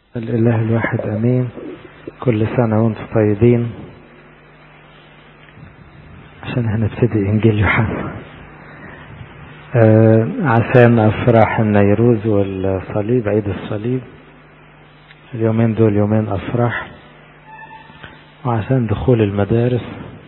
الإله الواحد أمين. كل سنة وانتم طيبين، عشان هنبتدي إنجيل يوحنا عشان أفراح النيروز والصليب، عيد الصليب. اليومين دول يومين أفراح، وعشان دخول المدارس،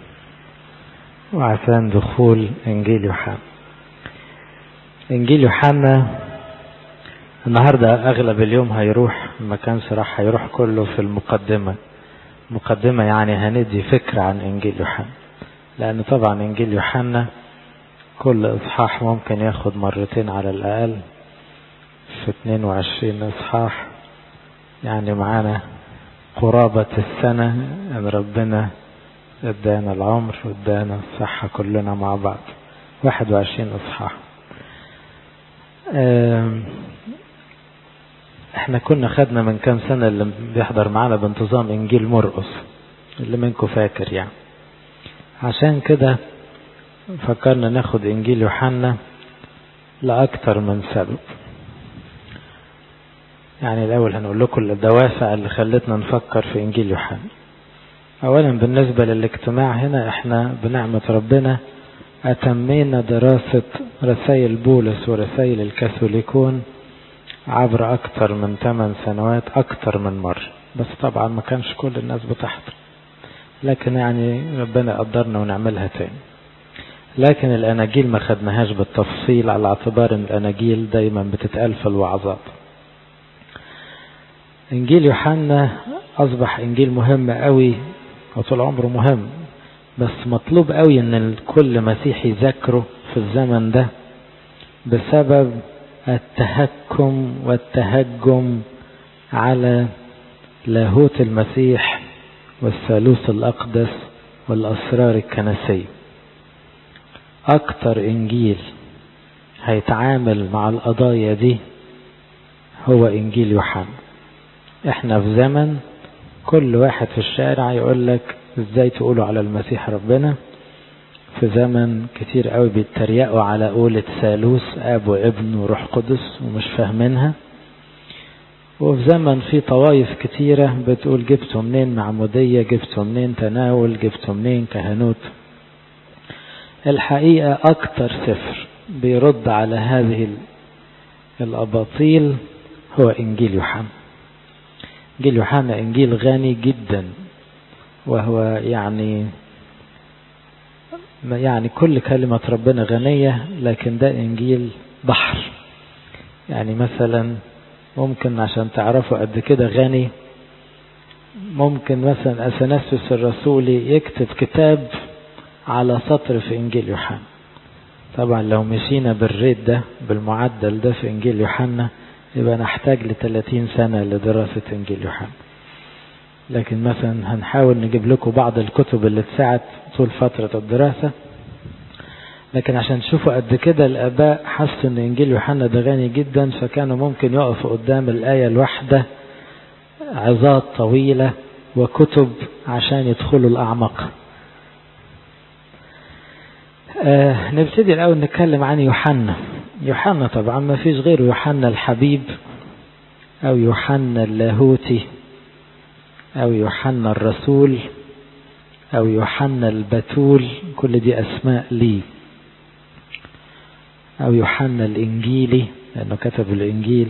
وعشان دخول إنجيل يوحنا. إنجيل يوحنا النهاردة أغلب اليوم هيروح، ما كانش راح هيروح كله في المقدمة يعني هندي فكرة عن إنجيل يوحنا، لأن طبعا إنجيل يوحنا كل إصحاح ممكن ياخد مرتين على الأقل، في 22 إصحاح، يعني معانا قرابة السنة أن ربنا ادانا العمر وادانا الصحة كلنا مع بعض. 21 إصحاح. احنا كنا خدنا من كام سنة اللي بيحضر معانا بانتظام إنجيل مرقس، اللي منكم فاكر يعني. عشان كده فكرنا ناخد إنجيل يوحنا لأكتر من سبب. يعني الأول هنقول لكم الدوافع اللي خلتنا نفكر في إنجيل يوحنا. أولا بالنسبة للاجتماع هنا، احنا بنعمة ربنا أتمينا دراسة رسائل بولس ورسائل الكاثوليكون عبر أكتر من 8 سنوات، أكتر من مرة، بس طبعا ما كانش كل الناس بتحضر، لكن يعني ربنا قدرنا ونعملها تاني. لكن الأناجيل ما خدناهاش بالتفصيل، على اعتبار أن الأناجيل دايما بتتقال في الوعظات. إنجيل يوحنا أصبح إنجيل مهم قوي، وطول عمره مهم، بس مطلوب قوي أن الكل مسيحي يذكره في الزمن ده، بسبب التهكم والتهجم على لاهوت المسيح والثالوث الأقدس والأسرار الكنسية. أكتر إنجيل هيتعامل مع القضايا دي هو إنجيل يوحنا. احنا في زمن كل واحد في الشارع يقول لك ازاي تقولوا على المسيح ربنا، في زمن كتير قوي بيتريقوا على قولة ثالوث، اب وابن وروح قدس، ومش فاهمينها. وفي زمن في طوائف كتيرة بتقول جبتوا منين معمودية، جبتوا منين تناول، جبتوا منين كهنوت. الحقيقة أكتر سفر بيرد على هذه الأباطيل هو إنجيل يوحنا. إنجيل يوحنا إنجيل غني جدا، وهو يعني كل كلمة ربنا غنية، لكن ده إنجيل بحر. يعني مثلا ممكن عشان تعرفوا قد كده غني، ممكن مثلا أثناسيوس الرسولي يكتب كتاب على سطر في إنجيل يوحنا. طبعا لو مشينا بالريت ده، بالمعدل ده في إنجيل يوحنا، يبقى نحتاج ل30 سنة لدراسة إنجيل يوحنا. لكن مثلا هنحاول نجيب لكم بعض الكتب اللي تساعد طول فترة الدراسة. لكن عشان تشوفوا قد كده الآباء حسوا ان إنجيل يوحنا ده غني جدا، فكانوا ممكن يقفوا قدام الآية الواحدة عظات طويلة وكتب عشان يدخلوا الأعمق. نبتدي الأول نتكلم عن يوحنا. يوحنا طبعا ما فيش غير يوحنا الحبيب، أو يوحنا اللاهوتي، أو يوحنا الرسول، أو يوحنا البتول، كل دي أسماء ليه، أو يوحنا الإنجيلي لأنه كتب الإنجيل.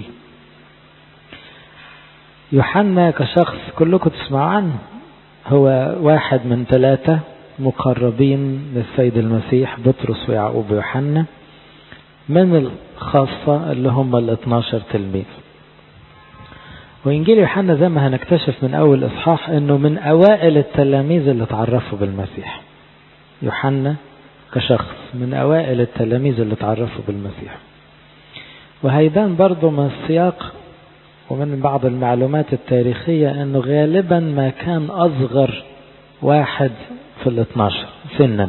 يوحنا كشخص كلكم تسمعوا عنه، هو واحد من 3 مقربين للسيد المسيح، بطرس ويعقوب ويوحنا، من الخاصة اللي هم 12 تلميذ. وإنجيل يوحنا زي ما هنكتشف من أول إصحاح أنه من أوائل التلاميذ اللي تعرفوا بالمسيح. يوحنا كشخص من أوائل التلاميذ اللي تعرفوا بالمسيح. وهيبان برضو من السياق ومن بعض المعلومات التاريخية أنه غالبا ما كان أصغر واحد في 12 سنا،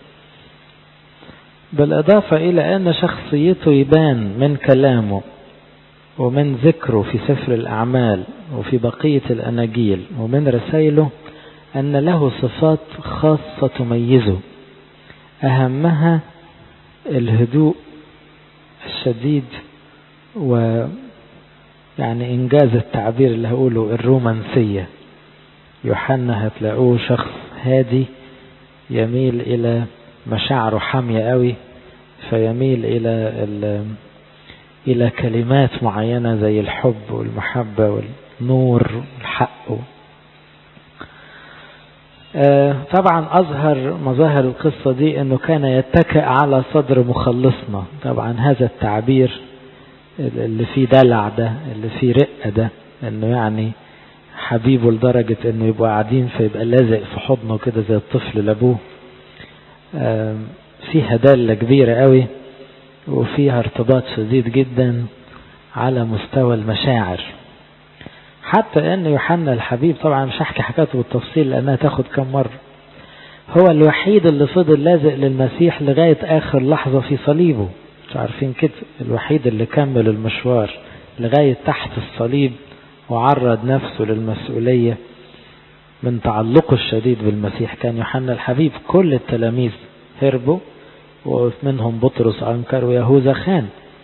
بالإضافة إلى أن شخصيته يبان من كلامه ومن ذكره في سفر الأعمال وفي بقية الأناجيل ومن رسائله أن له صفات خاصة تميزه، أهمها الهدوء الشديد يعني إنجاز التعبير اللي هقوله الرومانسية. يوحنا هتلاقوه شخص هادي يميل إلى مشاعره حامية قوي، فيميل إلى كلمات معينة زي الحب والمحبة والنور والحق. طبعا أظهر مظاهر القصة دي أنه كان يتكئ على صدر مخلصنا. طبعا هذا التعبير اللي فيه دلع ده، اللي فيه رقة ده، أنه يعني حبيبه لدرجة أنه يبقوا قاعدين فيبقى لازق في حضنه كده زي الطفل لأبوه. فيها دالة كبيرة قوي، وفيها ارتباط شديد جدا على مستوى المشاعر. حتى أن يوحنا الحبيب، طبعا مش هحكي حكايته بالتفصيل لأنها تاخد كم مرة، هو الوحيد اللي فضل لازق للمسيح لغاية آخر لحظة في صليبه. مش عارفين كده؟ الوحيد اللي كمل المشوار لغاية تحت الصليب وعرض نفسه للمسؤولية من تعلقه الشديد بالمسيح كان يوحنا الحبيب. كل التلاميذ هربوا، ومنهم بطرس أنكر ويهوذا خان.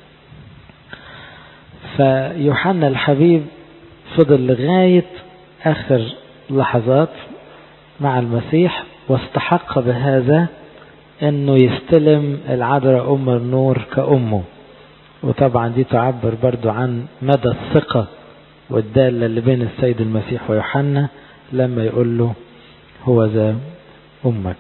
فيوحنا الحبيب فضل لغاية آخر لحظات مع المسيح، واستحق بهذا أنه يستلم العذراء أم النور كأمه. وطبعا دي تعبر برضو عن مدى الثقة والدالة اللي بين السيد المسيح ويوحنا لما يقول له هو ذا أمك.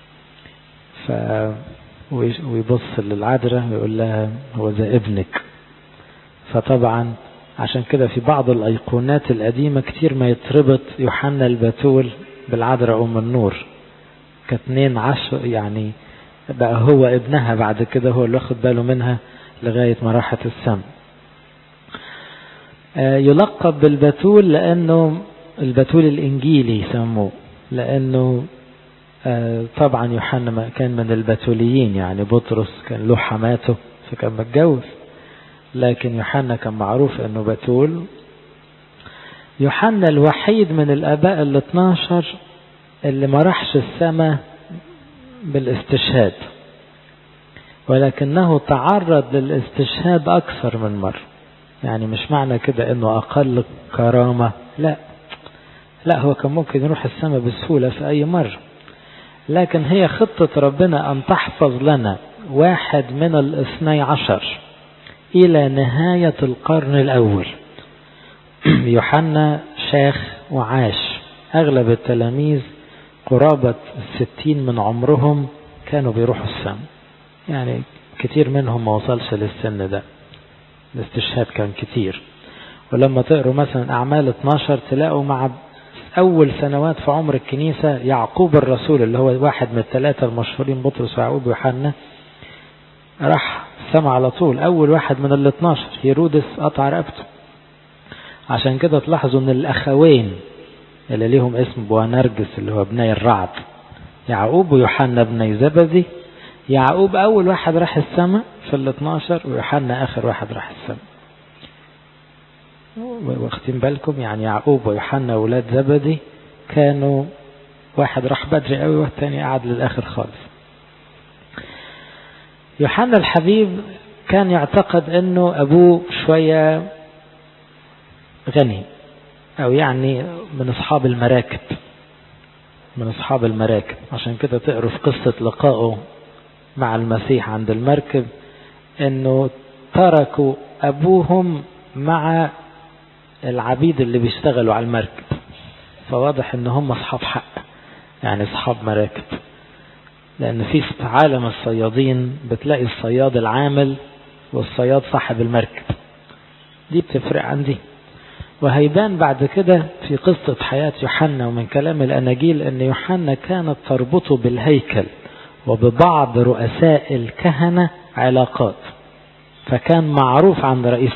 ويبص للعذراء ويقول لها هو ذا ابنك. فطبعا عشان كده في بعض الأيقونات القديمة كتير ما يتربط يوحنا البتول بالعذراء أم النور كاتنين عشر، يعني بقى هو ابنها بعد كده، هو اللي واخد باله منها لغاية ما راحت السماء. يلقب بالبتول لأنه البتول الإنجيلي سموه، لأنه طبعا يوحنا كان من البتوليين، يعني بطرس كان له حماته فكان متجوز، لكن يوحنا كان معروف أنه بتول. يوحنا الوحيد من الآباء ال12 اللي ما راحش السماء بالاستشهاد، ولكنه تعرض للاستشهاد أكثر من مرة. يعني مش معنى كده أنه أقل كرامة، لا هو كان ممكن يروح السماء بسهولة في أي مرة، لكن هي خطة ربنا أن تحفظ لنا واحد من 12 إلى نهاية القرن الأول. يوحنا شاخ وعاش، أغلب التلاميذ قرابة 60 من عمرهم كانوا بيروحوا السماء، يعني كتير منهم ما وصلش للسن ده، الاستشهاد كان كتير. ولما تقروا مثلا أعمال 12 تلاقوا مع أول سنوات في عمر الكنيسة يعقوب الرسول اللي هو واحد من الثلاثة المشهورين بطرس ويعقوب ويوحنا راح السماء على طول، أول واحد من 12. هيرودس قطع رقبته. عشان كده تلاحظوا ان الأخوين اللي ليهم اسم بوانرجس اللي هو ابني الرعد، يعقوب ويوحنا ابني زبدي، يعقوب أول واحد راح السماء في 12 ويوحنا آخر واحد راح السماء. واخدين بالكم؟ يعني يعقوب ويوحنا أولاد زبدي كانوا واحد راح بدري قوي والثاني قعد للآخر خالص. يوحنا الحبيب كان يعتقد أنه أبوه شوية غني، أو يعني من أصحاب المراكب، عشان كده تقروا في قصة لقائه مع المسيح عند المركب أنه تركوا أبوهم مع العبيد اللي بيشتغلوا على المركب، فواضح ان هم اصحاب حق، يعني اصحاب مراكب. لان في عالم الصيادين بتلاقي الصياد العامل والصياد صاحب المركب، دي بتفرق عن دي. وهيبان بعد كده في قصة حياة يوحنا ومن كلام الأناجيل ان يوحنا كانت تربطه بالهيكل وببعض رؤساء الكهنة علاقات، فكان معروف عند رئيس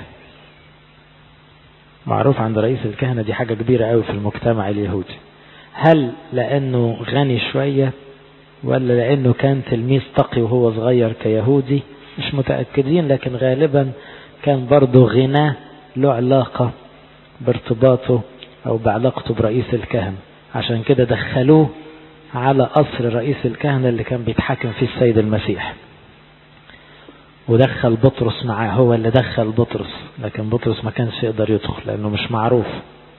الكهنة. دي حاجة كبيرة قوي في المجتمع اليهودي. هل لأنه غني شوية ولا لأنه كان تلميذ تقي وهو صغير كيهودي؟ مش متأكدين، لكن غالبا كان برضو غناه له علاقة بارتباطه أو بعلاقته برئيس الكهنة. عشان كده دخلوه على قصر رئيس الكهنة اللي كان بيتحاكم فيه السيد المسيح. ودخل بطرس معاه، هو اللي دخل بطرس، لكن بطرس ما كانش يقدر يدخل لأنه مش معروف.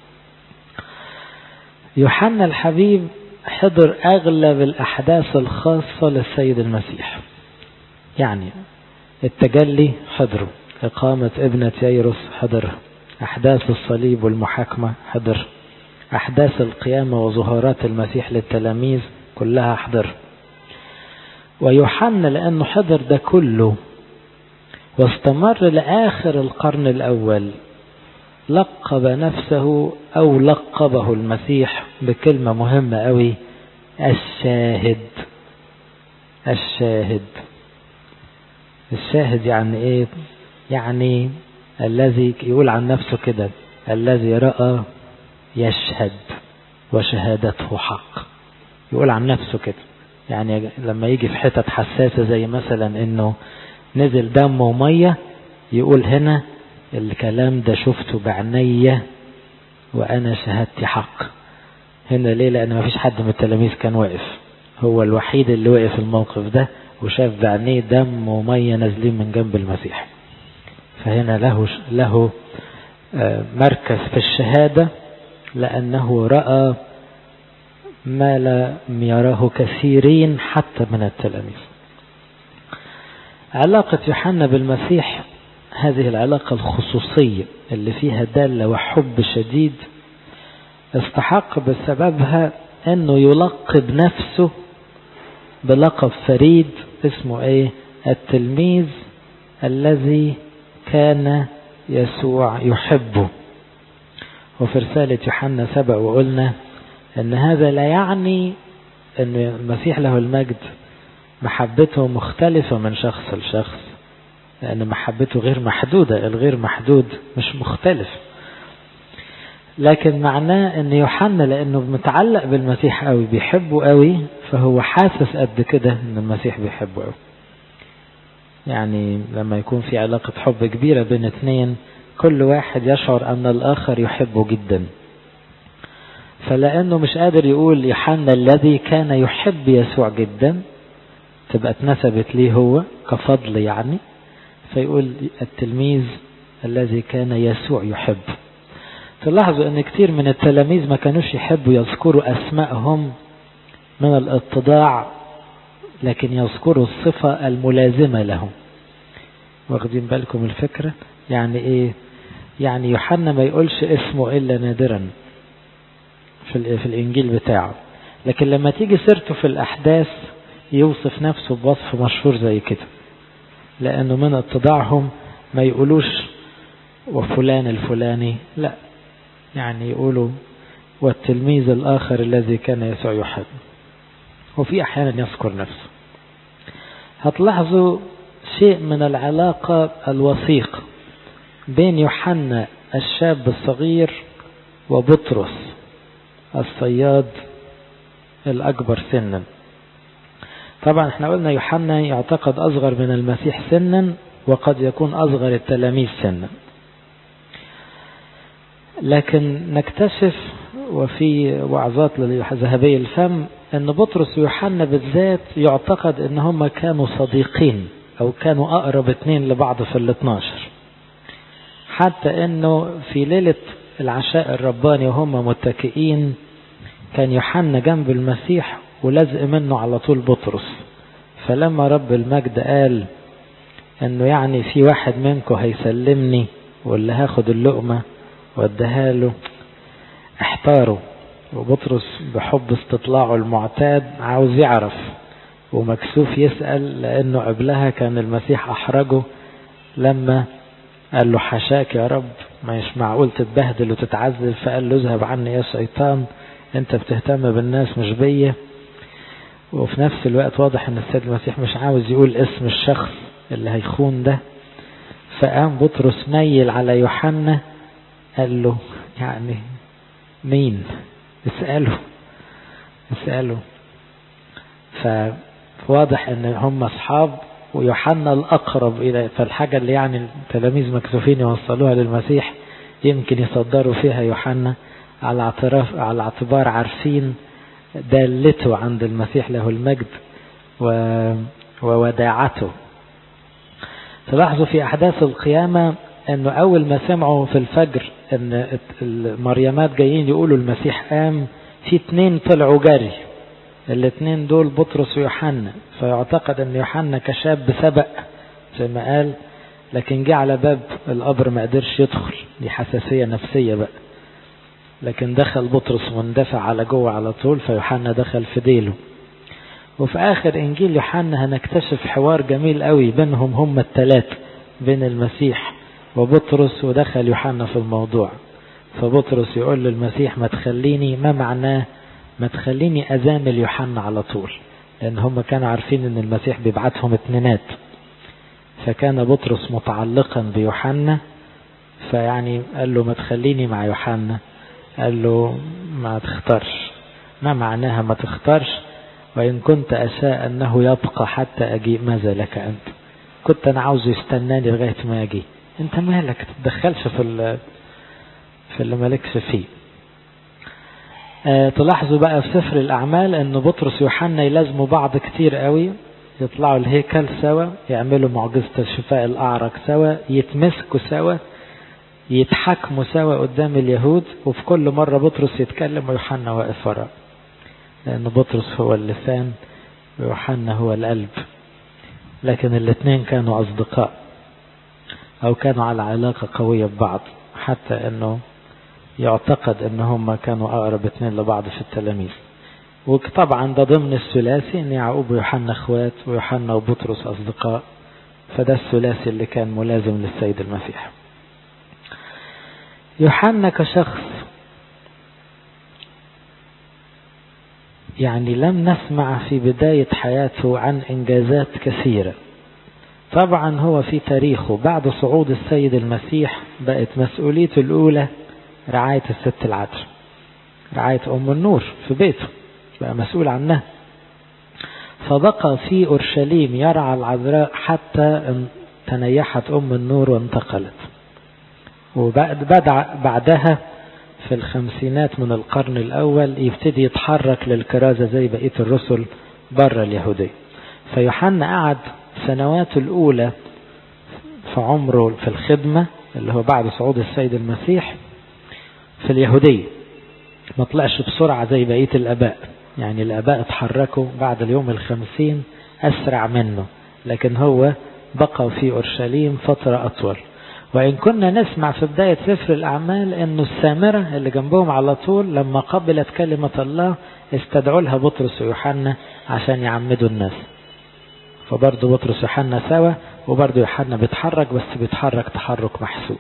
يوحنا الحبيب حضر أغلب الأحداث الخاصة للسيد المسيح، يعني التجلي حضره، إقامة ابنة ييروس حضر، أحداث الصليب والمحاكمة حضر، أحداث القيامة وظهورات المسيح للتلاميذ كلها حضر. ويوحنا لأنه حضر ده كله واستمر لآخر القرن الأول، لقب نفسه أو لقبه المسيح بكلمة مهمة قوي: الشاهد. الشاهد. الشاهد يعني ايه؟ يعني الذي يقول عن نفسه كده: الذي رأى يشهد وشهادته حق. يقول عن نفسه كده، يعني لما يجي في حتت حساسة زي مثلا انه نزل دم ومية، يقول هنا الكلام ده شفته بعناية وانا شهادتي حق. هنا ليه؟ لان ما فيش حد من التلاميذ كان واقف، هو الوحيد اللي وقف الموقف ده وشاف بعينيه دم ومية نازلين من جنب المسيح. فهنا له مركز في الشهادة، لأنه رأى ما لم يراه كثيرين حتى من التلاميذ. علاقة يوحنا بالمسيح هذه العلاقة الخصوصية اللي فيها دالة وحب شديد، استحق بسببها أنه يلقب نفسه بلقب فريد اسمه ايه؟ التلميذ الذي كان يسوع يحبه. وفي رسالة يوحنا سبق وقلنا ان هذا لا يعني ان المسيح له المجد محبته مختلفة من شخص لشخص، لان محبته غير محدودة، الغير محدود مش مختلف، لكن معناه ان يوحنا لانه متعلق بالمسيح قوي، بيحبه قوي، فهو حاسس قد كده ان المسيح بيحبه قوي. يعني لما يكون في علاقة حب كبيرة بين اثنين، كل واحد يشعر ان الاخر يحبه جدا. فلانه مش قادر يقول يوحنا الذي كان يحب يسوع جدا، تبقى اتنسبت ليه هو كفضل يعني، فيقول التلميذ الذي كان يسوع يحب. تلاحظوا ان كتير من التلاميذ ما كانوش يحبوا يذكروا اسمائهم من الاتضاع، لكن يذكروا الصفة الملازمة لهم. واخدين بالكم الفكرة؟ يعني ايه؟ يعني يوحنا ما يقولش اسمه الا نادرا في الانجيل بتاعه، لكن لما تيجي سيرته في الاحداث يوصف نفسه بوصف مشهور زي كده، لانه من اتضاعهم ما يقولوش وفلان الفلاني، لا، يعني يقولوا والتلميذ الآخر الذي كان يسوع يحب. وفي أحيانا يذكر نفسه. هتلاحظوا شيء من العلاقة الوثيق بين يوحنا الشاب الصغير وبطرس الصياد الأكبر سنا. طبعا احنا قلنا يوحنا يعتقد أصغر من المسيح سنا، وقد يكون أصغر التلاميذ سنا، لكن نكتشف وفي وعظات لذهبي الفم ان بطرس ويوحنا بالذات يعتقد ان هم كانوا صديقين او كانوا اقرب اثنين لبعض في ال12، حتى انه في ليلة العشاء الرباني وهم متكئين كان يوحنا جنب المسيح ولزق منه على طول بطرس. فلما رب المجد قال انه يعني في واحد منكم هيسلمني واللي هاخد اللقمة وادها له، احتاروا، وبطرس بحب استطلاعه المعتاد عاوز يعرف ومكسوف يسأل، لانه قبلها كان المسيح احرجه لما قال له حشاك يا رب، مش معقول تتبهدل وتتعذب، فقال له اذهب عني يا شيطان، انت بتهتم بالناس مش بيا. وفي نفس الوقت واضح ان السيد المسيح مش عاوز يقول اسم الشخص اللي هيخون ده، فقام بطرس ميل على يوحنا قال له يعني مين؟ اسأله. فواضح ان هم اصحاب، ويوحنا الاقرب الى، فالحاجة اللي يعني التلاميذ مكسوفين يوصلوها للمسيح يمكن يصدروا فيها يوحنا على اعتبار عارفين دالته عند المسيح له المجد ووداعته. تلاحظوا في أحداث القيامة أنه أول ما سمعوا في الفجر أن المريمات جايين يقولوا المسيح قام، في 2 طلعوا جري. الاثنين دول بطرس ويوحنا، فيعتقد أن يوحنا كشاب سبق زي ما قال، لكن جه على باب القبر ما قدرش يدخل، دي حساسية نفسية بقى. لكن دخل بطرس واندفع على جوه على طول، فيوحنا دخل في ديله. وفي آخر إنجيل يوحنا هنكتشف حوار جميل قوي بينهم هم الثلاثة، بين المسيح وبطرس، ودخل يوحنا في الموضوع. فبطرس يقول للمسيح ما تخليني، ما معناه ما تخليني أزامل يوحنا على طول، لأن هم كانوا عارفين أن المسيح بيبعتهم 2. فكان بطرس متعلقا بيوحنا، فيعني قال له ما تخليني مع يوحنا. قال له ما تختارش. ما معناها ما تختارش؟ وإن كنت أشاء أنه يبقى حتى أجيء، ماذا لك أنت؟ كنت أنا عاوز يستناني لغاية ما أجي، أنت مالك تتدخلش في اللي مالكش فيه. تلاحظوا بقى في سفر الأعمال أن بطرس ويوحنا يلازموا بعض كتير قوي، يطلعوا الهيكل سوا، يعملوا معجزة شفاء الأعرج سوا، يتمسكوا سوا، يتحكموا سوا قدام اليهود. وفي كل مرة بطرس يتكلم ويوحنا واقف وراء، لأن بطرس هو اللسان ويوحنا هو القلب. لكن الاثنين كانوا أصدقاء، أو كانوا على علاقة قوية ببعض، حتى أنه يعتقد أنهم كانوا أقرب 2 لبعض في التلاميذ. وطبعا ده ضمن الثلاثي، أن يعقوب ويوحنا اخوات، ويوحنا وبطرس أصدقاء. فده الثلاثي اللي كان ملازم للسيد المسيح. يوحنا كشخص يعني لم نسمع في بداية حياته عن إنجازات كثيرة. طبعا هو في تاريخه بعد صعود السيد المسيح بقت مسؤوليته الأولى رعاية الست العذراء، رعاية أم النور في بيته، بقى مسؤول عنها. فبقى في أورشليم يرعى العذراء حتى تنيحت أم النور وانتقلت. وبعدها في الخمسينات من القرن الأول يبتدي يتحرك للكرازة زي بقية الرسل بره اليهودية. فيوحنا قعد سنواته الأولى في عمره في الخدمة اللي هو بعد صعود السيد المسيح في اليهودية، ما طلعش بسرعة زي بقية الآباء. يعني الآباء اتحركوا بعد اليوم 50 أسرع منه، لكن هو بقى في أورشليم فترة أطول. وإن كنا نسمع في بداية سفر الأعمال أنه السامرة اللي جنبهم على طول لما قبلت كلمة الله استدعوا لها بطرس ويوحنا عشان يعمدوا الناس. فبرضه بطرس ويوحنا سوا، وبرضه يوحنا بيتحرك، بس بيتحرك تحرك محسوب.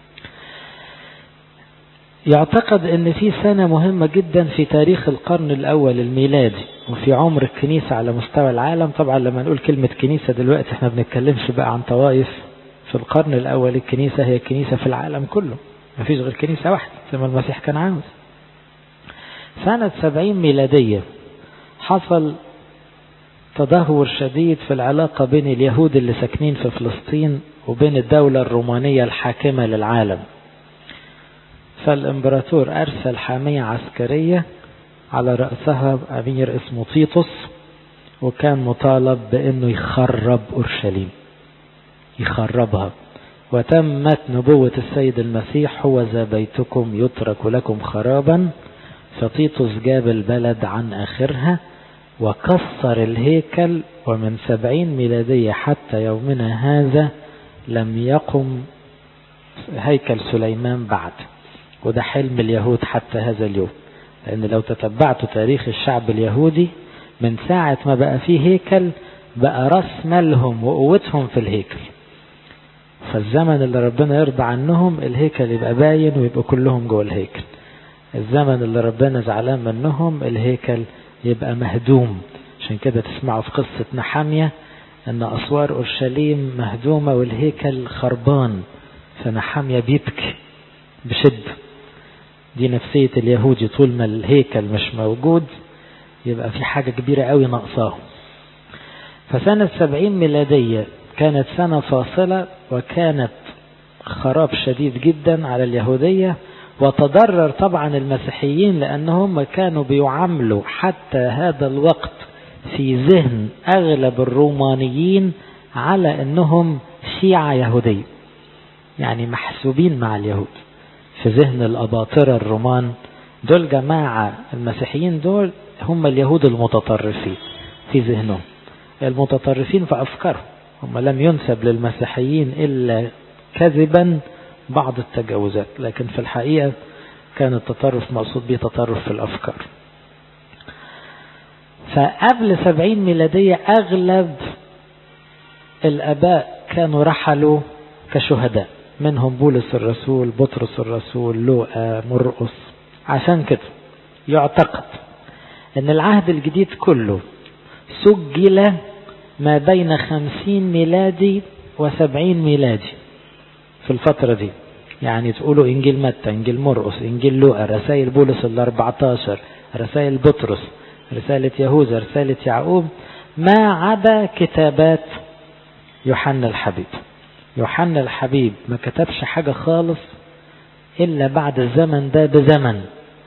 يعتقد أن في سنة مهمة جدا في تاريخ القرن الأول الميلادي وفي عمر الكنيسة على مستوى العالم. طبعا لما نقول كلمة كنيسة دلوقتي احنا بنتكلمش بقى عن طوائف. في القرن الأول الكنيسة هي كنيسة في العالم كله، ما فيش غير كنيسة واحدة زي ما المسيح كان عاوز. سنة 70 ميلادية حصل تدهور شديد في العلاقة بين اليهود اللي ساكنين في فلسطين وبين الدولة الرومانية الحاكمة للعالم. فالإمبراطور أرسل حامية عسكرية على رأسها أمير اسمه تيتوس، وكان مطالب بأنه يخرب أورشليم، يخربها. وتمت نبوة السيد المسيح هو ذا بيتكم يترك لكم خرابا. فتيتوس جاب البلد عن آخرها وكسر الهيكل، ومن 70 ميلادية حتى يومنا هذا لم يقم هيكل سليمان بعد. وده حلم اليهود حتى هذا اليوم، لأن لو تتبعتوا تاريخ الشعب اليهودي من ساعة ما بقى فيه هيكل بقى رأس مالهم وقوتهم في الهيكل. فالزمن اللي ربنا يرضى عنهم الهيكل يبقى باين ويبقى كلهم جوه الهيكل. الزمن اللي ربنا زعلان منهم الهيكل يبقى مهدوم. عشان كده تسمعوا في قصة نحمية أن أسوار أورشليم مهدومة والهيكل خربان، فنحمية بيبكي بشد. دي نفسية اليهودي، طول ما الهيكل مش موجود يبقى في حاجة كبيرة قوي ناقصاهم. فسنة 70 ميلادية كانت سنة فاصلة، وكانت خراب شديد جدا على اليهودية. وتضرر طبعا المسيحيين لأنهم كانوا بيعاملوا حتى هذا الوقت في ذهن أغلب الرومانيين على أنهم شيعة يهودية، يعني محسوبين مع اليهود في ذهن الأباطرة الرومان. دول جماعة المسيحيين دول هم اليهود المتطرفين في ذهنهم، المتطرفين في أفكارهم. هم لم ينسب للمسيحيين إلا كذبا بعض التجاوزات، لكن في الحقيقة كان التطرف مقصود به تطرف في الأفكار. فقبل 70 ميلادية أغلب الآباء كانوا رحلوا كشهداء، منهم بولس الرسول، بطرس الرسول، لوقا، مرقس. عشان كده يعتقد أن العهد الجديد كله سجل ما بين 50 ميلادي و70 ميلادي في الفترة دي. يعني تقولوا إنجيل متى، إنجيل مرقس، إنجيل لوقا، رسائل بولس 14، رسائل بطرس، رسالة يهوذا، رسالة يعقوب، ما عدا كتابات يوحنا الحبيب. يوحنا الحبيب ما كتبش حاجة خالص إلا بعد الزمن ده بزمن.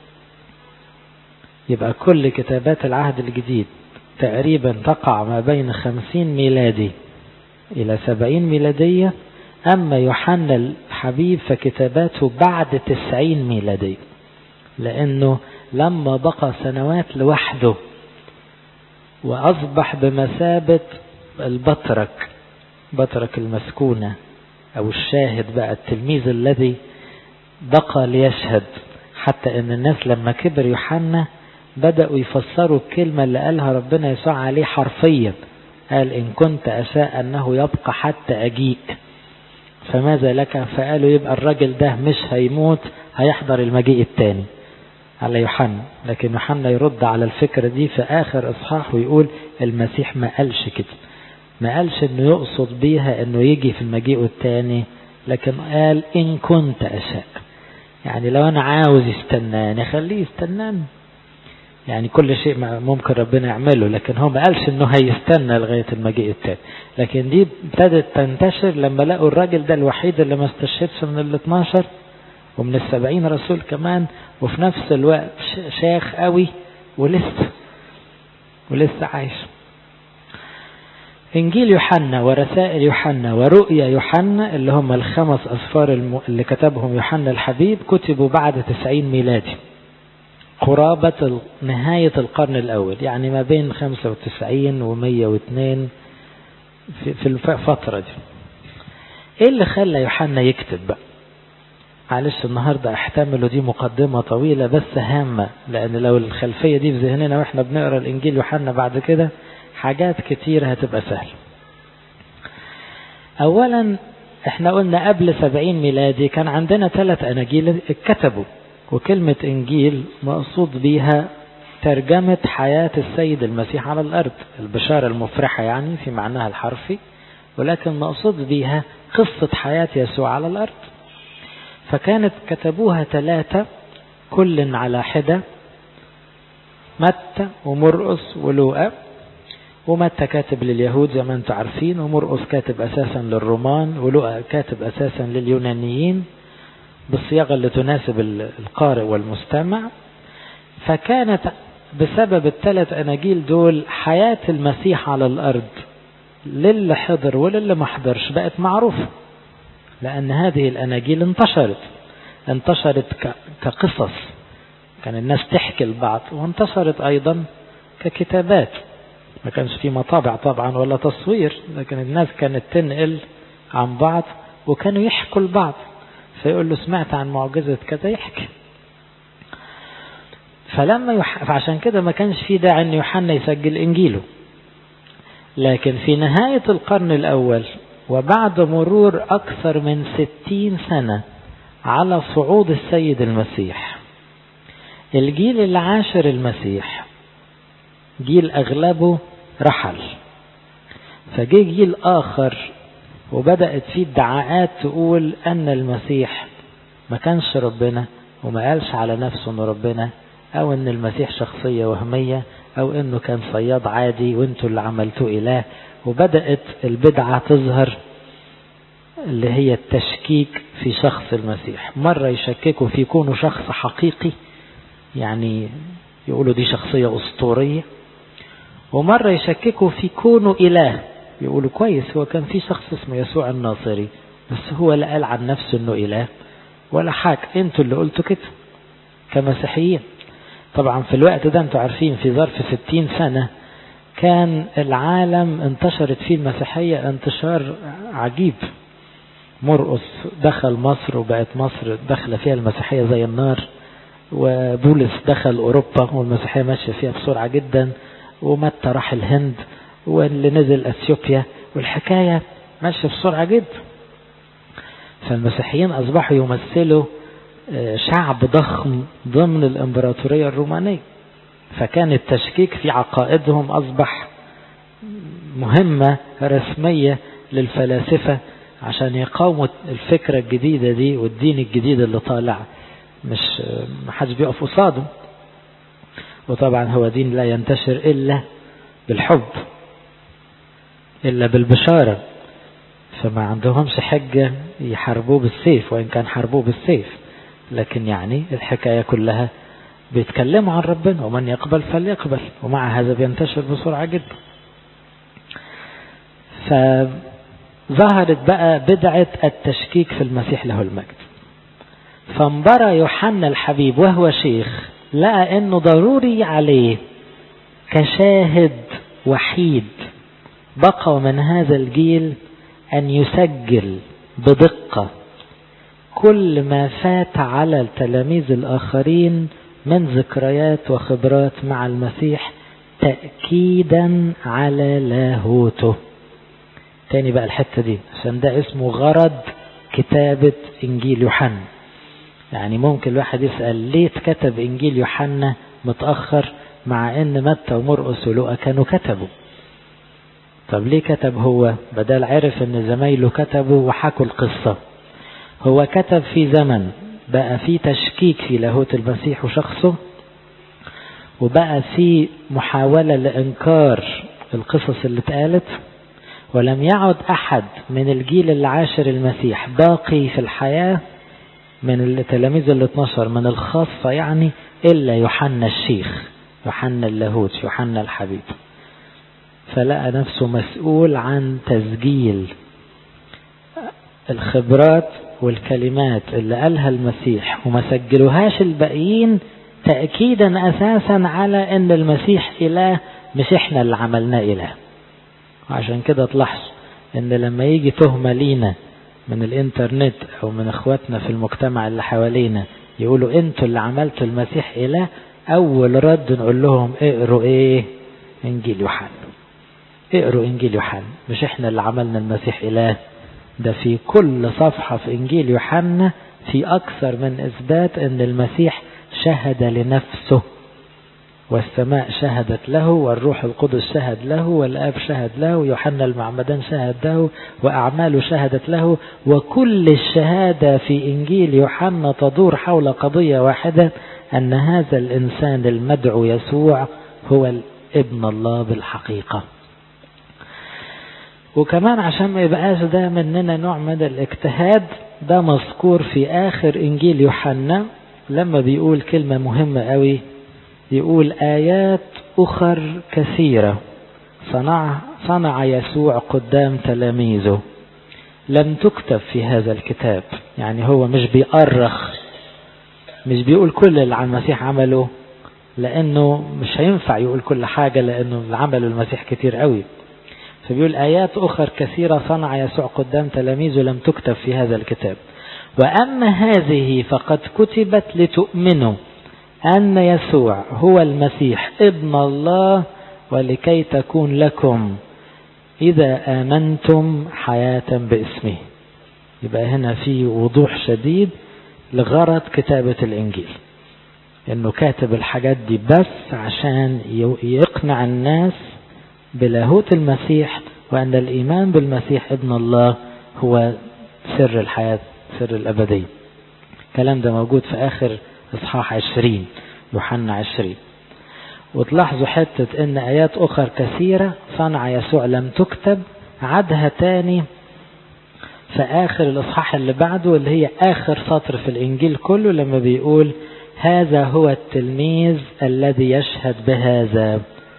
يبقى كل كتابات العهد الجديد تقريبا تقع ما بين 50 ميلادي إلى 70 ميلادية. أما يوحنا الحبيب فكتاباته بعد 90 ميلادية، لأنه لما بقى سنوات لوحده وأصبح بمثابة البطرك، بطرك المسكونة أو الشاهد بقى، التلميذ الذي بقى ليشهد. حتى أن الناس لما كبر يوحنا بدأوا يفسروا الكلمة اللي قالها ربنا يسوع عليه حرفيا. قال إن كنت أشاء أنه يبقى حتى أجيء فماذا لك؟ فقالوا يبقى الراجل ده مش هيموت، هيحضر المجيء الثاني على يوحنا. لكن يوحنا يرد على الفكرة دي في آخر إصحاح ويقول المسيح ما قالش كده، ما قالش انه يقصد بيها انه يجي في المجيء الثاني، لكن قال ان كنت أشاء. يعني لو انا عاوز يستناني خليه يستناني، يعني كل شيء ممكن ربنا يعمله، لكن هو ما قالش انه هيستنى لغاية المجيء الثاني. لكن دي ابتدت تنتشر لما لقوا الراجل ده الوحيد اللي ما استشهدش من 12 ومن 70 رسول كمان، وفي نفس الوقت شيخ قوي ولسه عايش. إنجيل يوحنا ورسائل يوحنا ورؤيا يوحنا اللي هم الخمس أسفار اللي كتبهم يوحنا الحبيب كتبوا بعد 90 ميلادي، قرابة نهاية القرن الأول، يعني ما بين 95 و102 في الفترة دي. إيه اللي خلى يوحنا يكتب بقى؟ معلش النهاردة احتملوا دي مقدمة طويلة بس هامة، لأن لو الخلفية دي في ذهننا وإحنا بنقرأ الإنجيل يوحنا بعد كده حاجات كتير هتبقى سهل. أولا احنا قلنا قبل 70 ميلادي كان عندنا 3 أناجيل اتكتبوا، وكلمة إنجيل مقصود بيها ترجمة حياة السيد المسيح على الأرض، البشارة المفرحة يعني في معناها الحرفي، ولكن مقصود بيها قصة حياة يسوع على الأرض. فكانت كتبوها 3 كل على حدة، متى ومرقس ولوقا. ومتى كاتب لليهود زي ما انتم عارفين، ومرقس كاتب أساسا للرومان، ولوقا كاتب أساسا لليونانيين بالصياغة اللي تناسب القارئ والمستمع. فكانت بسبب ال3 أناجيل دول حياة المسيح على الأرض للي حضر وللي ما حضرش بقت معروفة، لأن هذه الأناجيل انتشرت كقصص، كان الناس تحكي لبعض، وانتشرت أيضا ككتابات. ما كانش في مطابع طبعا ولا تصوير، لكن الناس كانت تنقل عن بعض وكانوا يحكوا لبعض، فيقول له سمعت عن معجزة كذا يحكي. فعشان كده ما كانش في داعي ان يوحنا يسجل إنجيله. لكن في نهاية القرن الأول وبعد مرور أكثر من 60 سنة على صعود السيد المسيح، الجيل العاشر المسيح جيل أغلبه رحل، فجي جيل آخر وبدأت فيه ادعاءات تقول أن المسيح ما كانش ربنا وما قالش على نفسه أنه ربنا، أو أن المسيح شخصية وهمية، أو أنه كان صياد عادي وأنتوا اللي عملتوه إله. وبدأت البدعة تظهر اللي هي التشكيك في شخص المسيح. مرة يشككوا في كونه شخص حقيقي، يعني يقولوا دي شخصية أسطورية، ومرة يشككوا في كونه إله، يقولوا كويس هو كان في شخص اسمه يسوع الناصري، بس هو لا قال عن نفسه انه اله ولا حاجة، انتوا اللي قلتوا كده كمسيحيين. طبعا في الوقت ده انتوا عارفين في ظرف 60 سنة كان العالم انتشرت فيه المسيحية انتشار عجيب. مرقس دخل مصر وبقت مصر دخل فيها المسيحية زي النار، وبولس دخل أوروبا والمسيحية ماشية فيها بسرعة جدا، ومتى راح الهند، واللي نزل أثيوبيا، والحكاية ماشية بسرعة جدا. فالمسيحيين أصبحوا يمثلوا شعب ضخم ضمن الإمبراطورية الرومانية، فكان التشكيك في عقائدهم أصبح مهمة رسمية للفلاسفة عشان يقاوموا الفكرة الجديدة دي والدين الجديد اللي طالع، مش محدش بيقف قصاده. وطبعا هو دين لا ينتشر إلا بالحب، إلا بالبشارة، فما عندهمش حجة يحاربوه بالسيف، وإن كان حاربوه بالسيف لكن يعني الحكاية كلها بيتكلموا عن ربنا، ومن يقبل فليقبل، ومع هذا بينتشر بسرعة جدا. فظهرت بقى بدعة التشكيك في المسيح له المجد. فانبرى يوحنا الحبيب وهو شيخ لقى انه ضروري عليه كشاهد وحيد بقى من هذا الجيل ان يسجل بدقة كل ما فات على التلاميذ الآخرين من ذكريات وخبرات مع المسيح تأكيدا على لاهوته. تاني بقى الحتة دي عشان ده اسمه غرض كتابة إنجيل يوحنا. يعني ممكن الواحد يسأل ليه كتب إنجيل يوحنا متأخر مع ان متى ومرقس ولوقا كانوا كتبوا؟ طب ليه كتب هو بدل عرف ان زمايله كتبوا وحكوا القصة؟ هو كتب في زمن بقى في تشكيك في لاهوت المسيح وشخصه، وبقى في محاولة لإنكار القصص اللي اتقالت، ولم يعد أحد من الجيل اللي عاشر المسيح باقي في الحياة من التلاميذ ال 12 من الخاصة يعني إلا يوحنا الشيخ، يوحنا اللاهوت، يوحنا الحبيب. فلقى نفسه مسؤول عن تسجيل الخبرات والكلمات اللي قالها المسيح وما سجلوهاش الباقيين، تأكيدا أساسا على أن المسيح إله مش إحنا اللي عملناه إله. وعشان كده تلاحظ أن لما يجي تهمة لينا من الإنترنت أو من إخواتنا في المجتمع اللي حوالينا يقولوا أنتوا اللي عملتوا المسيح إله، أول رد نقول لهم اقروا إيه؟ إنجيل يوحنا. اقروا إنجيل يوحنا، مش إحنا اللي عملنا المسيح إله. ده في كل صفحة في إنجيل يوحنا في أكثر من إثبات أن المسيح شهد لنفسه، والسماء شهدت له، والروح القدس شهد له، والآب شهد له، ويوحنا المعمدان شهد له، وأعماله شهدت له. وكل الشهادة في إنجيل يوحنا تدور حول قضية واحدة، أن هذا الإنسان المدعو يسوع هو ابن الله بالحقيقة. وكمان عشان ما يبقاش ده مننا نوع من الاجتهاد، ده مذكور في آخر إنجيل يوحنا لما بيقول كلمة مهمة قوي، يقول آيات أخر كثيرة صنع يسوع قدام تلاميذه لم تكتب في هذا الكتاب. يعني هو مش بيأرخ، مش بيقول كل اللي عن المسيح عمله، لأنه مش هينفع يقول كل حاجة، لأنه اللي عمله المسيح كتير قوي. فبيقول آيات أخر كثيرة صنع يسوع قدام تلاميذه لم تكتب في هذا الكتاب، وأما هذه فقد كتبت لتؤمنوا أن يسوع هو المسيح ابن الله، ولكي تكون لكم إذا آمنتم حياة باسمه. يبقى هنا في وضوح شديد لغرض كتابة الإنجيل، إنه كاتب الحاجات دي بس عشان يقنع الناس بلاهوت المسيح، وأن الإيمان بالمسيح ابن الله هو سر الحياة، سر الأبدية. الكلام ده موجود في آخر إصحاح 20 يوحنا 20. وتلاحظوا حتة إن آيات أخر كثيرة صنع يسوع لم تكتب، عادها تاني في آخر الإصحاح اللي بعده، اللي هي آخر سطر في الإنجيل كله، لما بيقول هذا هو التلميذ الذي يشهد بهذا.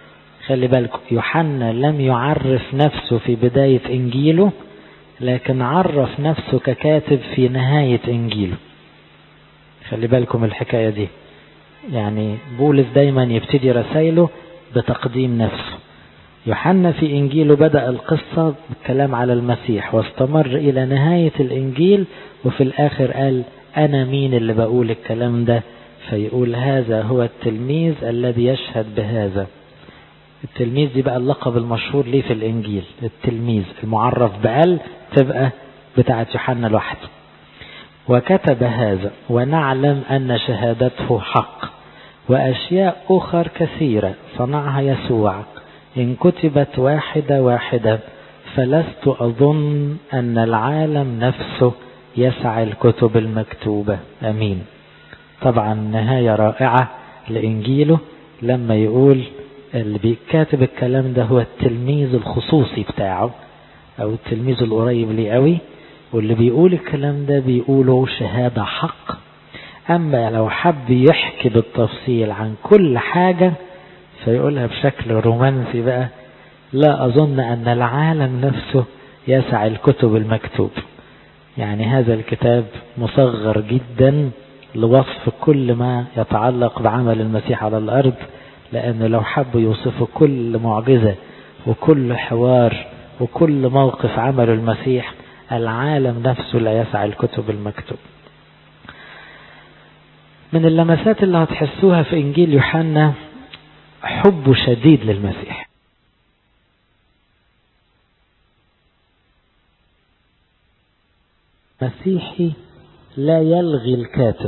خلي بالكم يوحنا لم يعرف نفسه في بداية إنجيله، لكن عرف نفسه ككاتب في نهاية إنجيله. خلي بالكم الحكاية دي، يعني بولس دايما يبتدي رسائله بتقديم نفسه. يوحنا في إنجيله بدأ القصة بالكلام على المسيح واستمر إلى نهاية الإنجيل، وفي الآخر قال أنا مين اللي بقول الكلام ده؟ فيقول هذا هو التلميذ الذي يشهد بهذا. التلميذ دي بقى اللقب المشهور ليه في الإنجيل، التلميذ المعرف بقال تبقى بتاعة يوحنا لوحده. وكتب هذا ونعلم أن شهادته حق، وأشياء أخر كثيرة صنعها يسوع إن كتبت واحدة واحدة فلست أظن أن العالم نفسه يسعى الكتب المكتوبة. أمين. طبعا نهاية رائعة لإنجيله لما يقول اللي بيكاتب الكلام ده هو التلميذ الخصوصي بتاعه أو التلميذ القريب ليه قوي، واللي بيقول الكلام ده بيقوله شهادة حق. أما لو حب يحكي بالتفصيل عن كل حاجة فيقولها بشكل رومانسي بقى، لا أظن أن العالم نفسه يسعى الكتب المكتوب. يعني هذا الكتاب مصغر جدا لوصف كل ما يتعلق بعمل المسيح على الأرض، لأنه لو حب يوصف كل معجزة وكل حوار وكل موقف عمل المسيح، العالم نفسه لا يسعى الكتب المكتوب. من اللمسات اللي هتحسوها في إنجيل يوحنا حب شديد للمسيح. مسيحي لا يلغي الكاتب.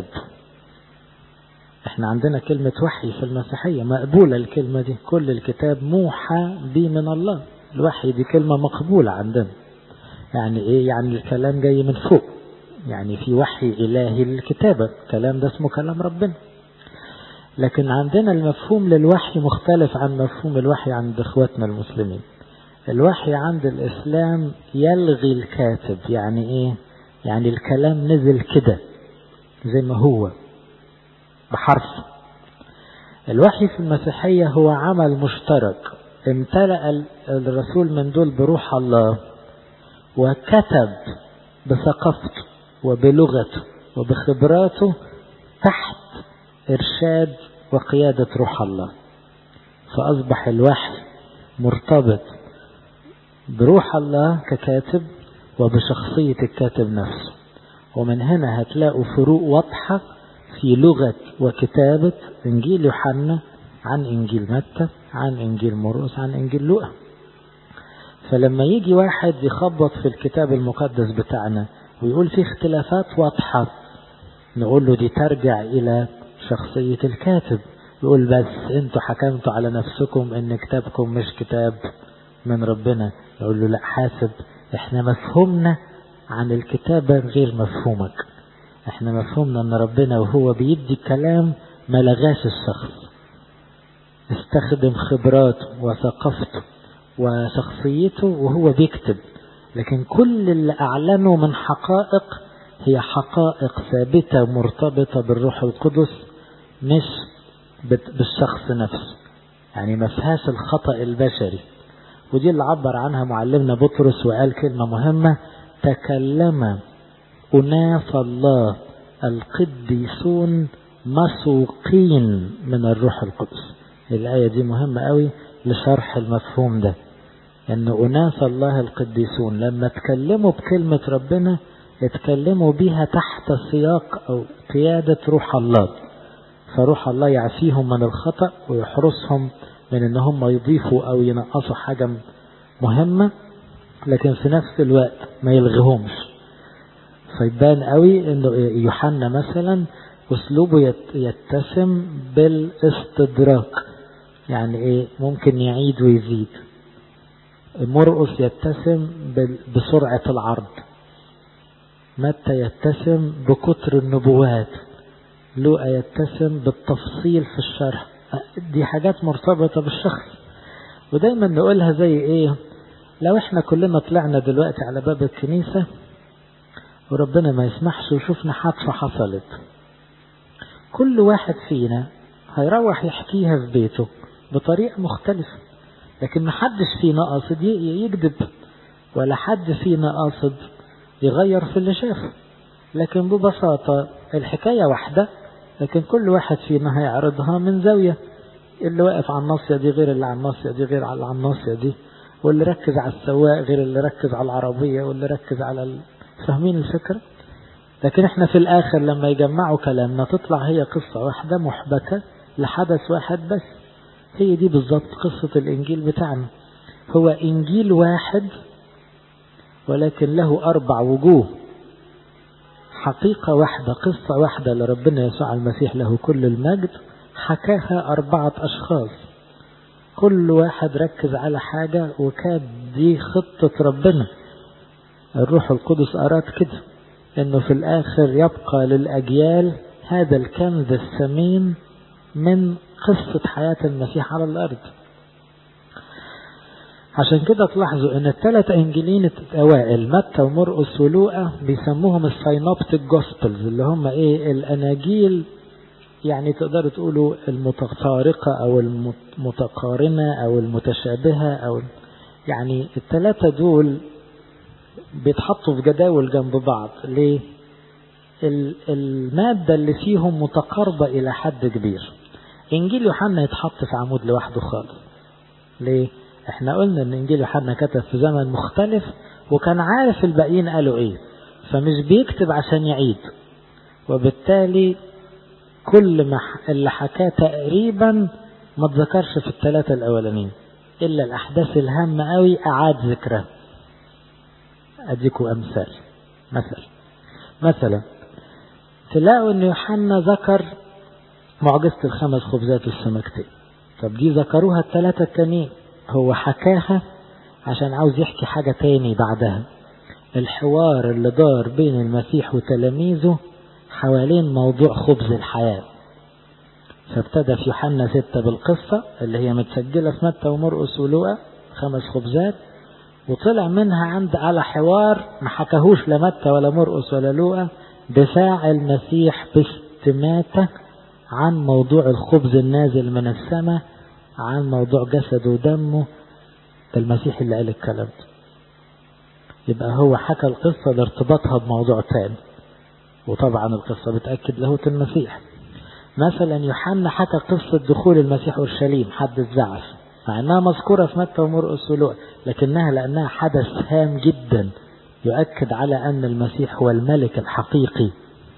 احنا عندنا كلمة وحي في المسيحية مقبولة، الكلمة دي كل الكتاب موحى به من الله. الوحي دي كلمة مقبولة عندنا. يعني ايه؟ يعني الكلام جاي من فوق، يعني في وحي إلهي للكتابة، الكلام ده اسمه كلام ربنا. لكن عندنا المفهوم للوحي مختلف عن مفهوم الوحي عند اخواتنا المسلمين. الوحي عند الإسلام يلغي الكاتب. يعني ايه؟ يعني الكلام نزل كده زي ما هو بحرف. الوحي في المسيحية هو عمل مشترك، امتلأ الرسول من دول بروح الله وكتب بثقافته وبلغته وبخبراته تحت إرشاد وقيادة روح الله. فأصبح الوحي مرتبط بروح الله ككاتب وبشخصية الكاتب نفسه. ومن هنا هتلاقوا فروق واضحة في لغة وكتابة إنجيل يوحنا عن إنجيل متى، عن إنجيل مرقس، عن إنجيل لوقا. فلما يجي واحد يخبط في الكتاب المقدس بتاعنا ويقول فيه اختلافات واضحة، نقول له دي ترجع إلى شخصية الكاتب. يقول بس انتوا حكمتوا على نفسكم ان كتابكم مش كتاب من ربنا. نقول له لا، حاسب، احنا مفهومنا عن الكتابة غير مفهومك. احنا مفهومنا ان ربنا وهو بيدي كلام ما لغاش الشخص، استخدم خبراته وثقافته وشخصيته وهو بيكتب. لكن كل اللي أعلنه من حقائق هي حقائق ثابتة مرتبطة بالروح القدس مش بالشخص نفسه. يعني ما فيهاش الخطأ البشري. ودي اللي عبر عنها معلمنا بطرس وقال كلمة مهمة: تكلم أناس الله القديسون مسوقين من الروح القدس. الآية دي مهمة قوي لشرح المفهوم ده، أن أناس الله القديسون لما تكلموا بكلمة ربنا اتكلموا بيها تحت سياق أو قيادة روح الله. فروح الله يعفيهم من الخطأ ويحرسهم من ان هم يضيفوا او ينقصوا حاجة مهمة، لكن في نفس الوقت ما يلغيهمش. فيبان قوي انه يوحنا مثلا اسلوبه يتسم بالاستدراك. يعني ايه؟ ممكن يعيد ويزيد. مرقس يتسم بسرعة العرض. متى يتسم بكتر النبوات. لوقا يتسم بالتفصيل في الشرح. دي حاجات مرتبطة بالشخص. ودايما نقولها زي ايه؟ لو احنا كلنا طلعنا دلوقتي على باب الكنيسة وربنا ما يسمحش وشوفنا حادثة حصلت، كل واحد فينا هيروح يحكيها في بيته بطريقة مختلفة. لكن محدش فينا قاصد يكذب، ولا حد فينا قاصد يغير في اللي شافه، لكن ببساطة الحكاية واحدة، لكن كل واحد فينا هيعرضها من زاوية. اللي واقف على الناصية دي غير اللي على الناصية دي غير على الناصية دي، واللي ركز على السواق غير اللي ركز على العربية، واللي ركز على فاهمين الفكرة؟ لكن احنا في الآخر لما يجمعوا كلامنا تطلع هي قصة واحدة محبكة لحدث واحد بس. هي دي بالضبط قصة الإنجيل بتاعنا، هو إنجيل واحد ولكن له 4 وجوه، حقيقة واحدة، قصة واحدة لربنا يسوع المسيح له كل المجد، حكاها 4 أشخاص، كل واحد ركز على حاجة، وكانت دي خطة ربنا. الروح القدس أراد كده، إنه في الآخر يبقى للأجيال هذا الكنز الثمين من قصة حياة المسيح على الأرض. عشان كده تلاحظوا ان ال3 انجيلين الاوائل متى ومرقس ولوقا بيسموهم الساينوبتيك جوسبلز، اللي هم ايه؟ الاناجيل، يعني تقدروا تقولوا المتفارقة او المتقارنة او المتشابهة، او يعني ال3 دول بيتحطوا في جداول جنب بعض. ليه؟ المادة اللي فيهم متقاربة الى حد كبير. انجيل يوحنا يتحط في عمود لوحده خالص. ليه؟ احنا قلنا ان انجيل يوحنا كتب في زمن مختلف، وكان عارف الباقيين قالوا ايه، فمش بيكتب عشان يعيد، وبالتالي كل ما اللي حكاه تقريبا ما تذكرش في ال3 الاولانيين، الا الاحداث الهامة قوي اعاد ذكرها. اديكوا امثال. مثلا تلاقوا ان يوحنا ذكر معجزة ال5 خبزات والسمكتين، طب دي ذكروها ال3 التانيين، هو حكاها عشان عاوز يحكي حاجة تاني بعدها. الحوار اللي دار بين المسيح وتلاميذه حوالين موضوع خبز الحياة، فابتدى في يوحنا 6 بالقصة اللي هي متسجلة في متى ومرقس ولوقا 5 خبزات، وطلع منها على حوار ما حكاهوش لمتى ولا مرقس ولا لوقا، دفاع المسيح باستماتة عن موضوع الخبز النازل من السماء، عن موضوع جسد ودمه. المسيح اللي قال الكلام ده، يبقى هو حكى القصة لارتباطها بموضوع تاني، وطبعا القصة بتأكد لاهوت المسيح. مثلا يوحنا حكى قصة دخول المسيح أورشليم، حدث زعف، مع انها مذكورة في متى ومرقس ولوقا، لكنها لانها حدث هام جدا يؤكد على ان المسيح هو الملك الحقيقي،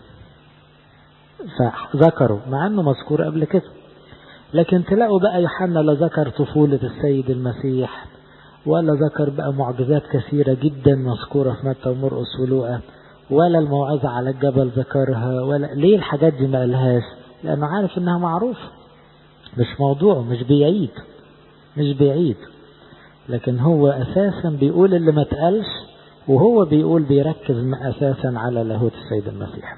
فذكروا مع انه مذكور قبل كده. لكن تلاقوا بقى يوحنا لا ذكر طفولة السيد المسيح، ولا ذكر بقى معجزات كثيرة جدا مذكورة في متى ومرقس ولوقا، ولا الموعظة على الجبل ذكرها، ولا ليه الحاجات دي ما قالهاش؟ لأنه عارف إنها معروفة، مش موضوع، مش بيعيد، لكن هو أساسا بيقول اللي ما تقالش، وهو بيقول بيركز أساسا على لاهوت السيد المسيح.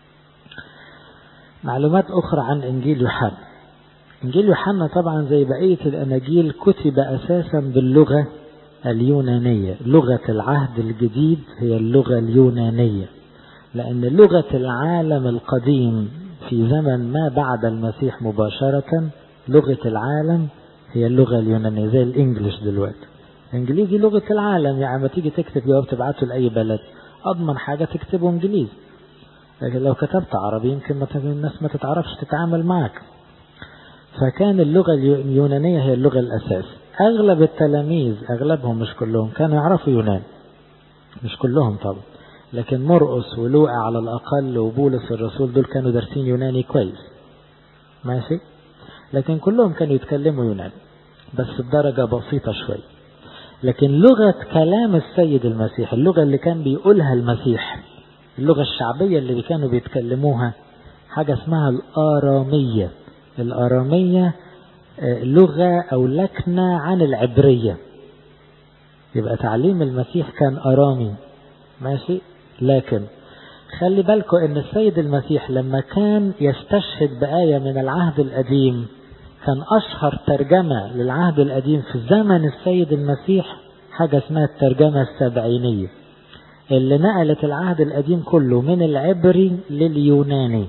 معلومات أخرى عن إنجيل يوحنا. إنجيل يوحنا طبعا زي بقية الأناجيل كتب أساسا باللغة اليونانية، لغة العهد الجديد هي اللغة اليونانية، لأن لغة العالم القديم في زمن ما بعد المسيح مباشرة، لغة العالم هي اللغة اليونانية، زي الإنجليش دلوقتي. الإنجليزي لغة العالم، يعني ما تيجي تكتب جواب تبعته لأي بلد أضمن حاجة تكتبه إنجليزي، لكن لو كتبت عربي يمكن الناس ما تتعرفش تتعامل معك. فكان اللغة اليونانية هي اللغة الأساس. أغلب التلاميذ، أغلبهم مش كلهم، كانوا يعرفوا يونان، مش كلهم طبعا، لكن مرقس ولوقا على الأقل وبولس الرسول دول كانوا دارسين يوناني كويس، ماشي، لكن كلهم كانوا يتكلموا يوناني بس بدرجة بسيطة شوي. لكن لغة كلام السيد المسيح، اللغة اللي كان بيقولها المسيح، اللغة الشعبية اللي كانوا بيتكلموها، حاجة اسمها الآرامية. الآرامية لغة أو لكنة عن العبرية، يبقى تعليم المسيح كان آرامي، ماشي. لكن خلي بالكم ان السيد المسيح لما كان يستشهد بآية من العهد القديم، كان أشهر ترجمة للعهد القديم في زمن السيد المسيح حاجة اسمها الترجمة السبعينية، اللي نقلت العهد القديم كله من العبري لليوناني.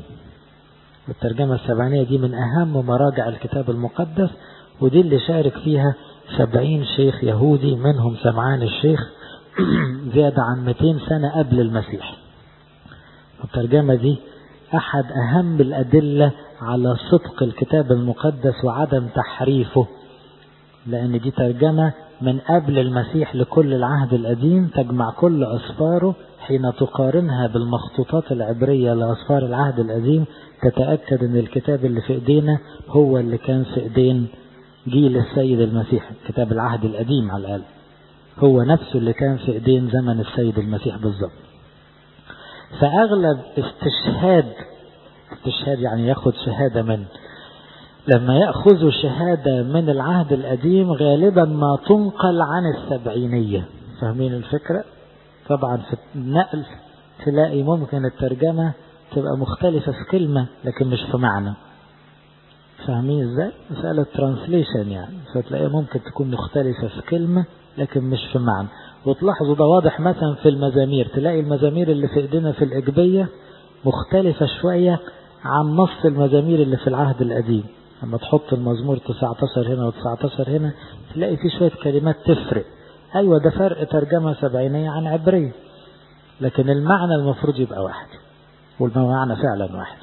الترجمة السبعينية دي من أهم مراجع الكتاب المقدس، ودي اللي شارك فيها 70 شيخ يهودي منهم سمعان الشيخ زيادة عن 200 سنة قبل المسيح. الترجمة دي أحد أهم الأدلة على صدق الكتاب المقدس وعدم تحريفه، لأن دي ترجمة من قبل المسيح لكل العهد القديم، تجمع كل أسفاره. حين تقارنها بالمخطوطات العبرية لأسفار العهد القديم تتأكد أن الكتاب اللي في إيدينا هو اللي كان في إيدين جيل السيد المسيح. كتاب العهد القديم على الأقل هو نفسه اللي كان في إيدين زمن السيد المسيح بالضبط. فأغلب استشهاد يعني ياخد شهادة من، لما يأخذوا شهادة من العهد القديم غالبا ما تنقل عن السبعينية. فاهمين الفكرة؟ طبعا في النقل تلاقي ممكن الترجمة تبقى مختلفة في كلمة لكن مش في معنى. فاهمين ازاي؟ مسألة ترانسليشن يعني، فتلاقي ممكن تكون مختلفة في كلمة لكن مش في معنى. وتلاحظوا ده واضح مثلا في المزامير، تلاقي المزامير اللي في ايدينا في الإجبية مختلفة شوية عن نص المزامير اللي في العهد القديم. لما تحط المزمور 19 هنا و19 هنا تلاقي فيه شوية كلمات تفرق. أيوة ده فرق ترجمة سبعينية عن عبرية، لكن المعنى المفروض يبقى واحد، والمعنى فعلا واحد.